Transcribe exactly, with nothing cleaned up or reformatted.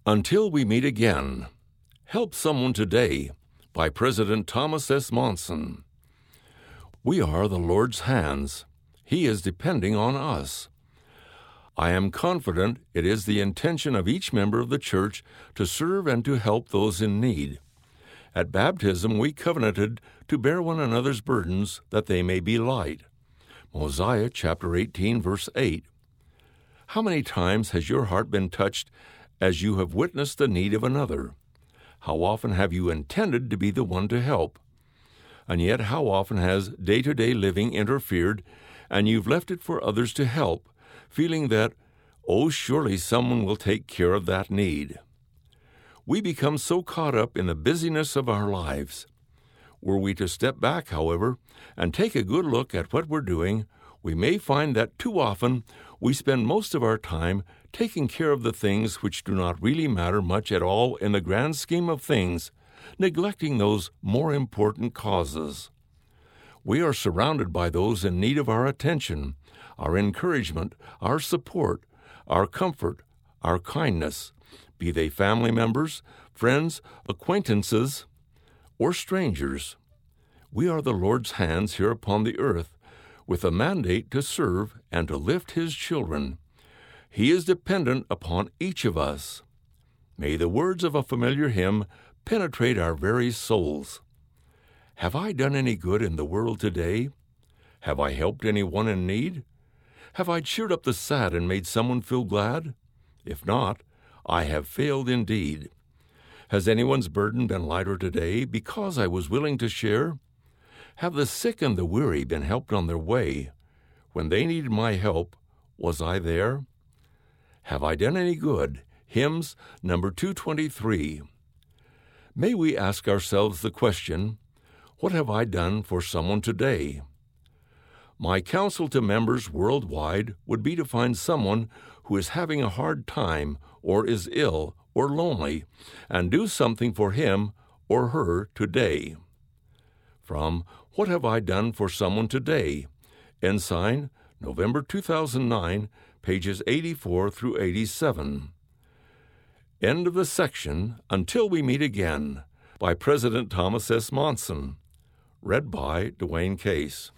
Until we meet again, Help Someone Today by President Thomas S. Monson. We are the Lord's hands. He is depending on us. I am confident it is the intention of each member of the church to serve and to help those in need. At baptism, we covenanted to bear one another's burdens that they may be light. Mosiah chapter eighteen, verse eight. How many times has your heart been touched as you have witnessed the need of another? How often have you intended to be the one to help? And yet how often has day-to-day living interfered and you've left it for others to help, feeling that, oh, surely someone will take care of that need? We become so caught up in the busyness of our lives. Were we to step back, however, and take a good look at what we're doing, we may find that too often we spend most of our time taking care of the things which do not really matter much at all in the grand scheme of things, neglecting those more important causes. We are surrounded by those in need of our attention, our encouragement, our support, our comfort, our kindness, be they family members, friends, acquaintances, or strangers. We are the Lord's hands here upon the earth, with a mandate to serve and to lift His children. He is dependent upon each of us. May the words of a familiar hymn penetrate our very souls. Have I done any good in the world today? Have I helped anyone in need? Have I cheered up the sad and made someone feel glad? If not, I have failed indeed. Has anyone's burden been lighter today because I was willing to share? Have the sick and the weary been helped on their way? When they needed my help, was I there? Have I done any good? Hymns number two twenty-three. May we ask ourselves the question, what have I done for someone today? My counsel to members worldwide would be to find someone who is having a hard time or is ill or lonely, and do something for him or her today. From What Have I Done for Someone Today? Ensign, November two thousand nine, pages eighty-four through eighty-seven. End of the section, Until We Meet Again, by President Thomas S. Monson. Read by Dwayne Case.